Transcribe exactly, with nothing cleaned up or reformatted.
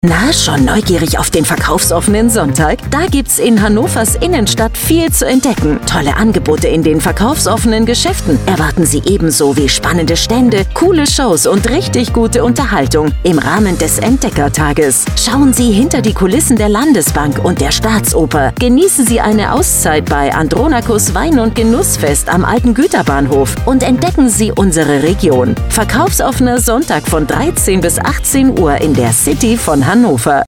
Na, schon neugierig auf den verkaufsoffenen Sonntag? Da gibt's in Hannovers Innenstadt viel zu entdecken. Tolle Angebote in den verkaufsoffenen Geschäften erwarten Sie ebenso wie spannende Stände, coole Shows und richtig gute Unterhaltung im Rahmen des Entdeckertages. Schauen Sie hinter die Kulissen der Landesbank und der Staatsoper. Genießen Sie eine Auszeit bei Andronakus Wein- und Genussfest am alten Güterbahnhof und entdecken Sie unsere Region. Verkaufsoffener Sonntag von dreizehn bis achtzehn Uhr in der City von Hannover.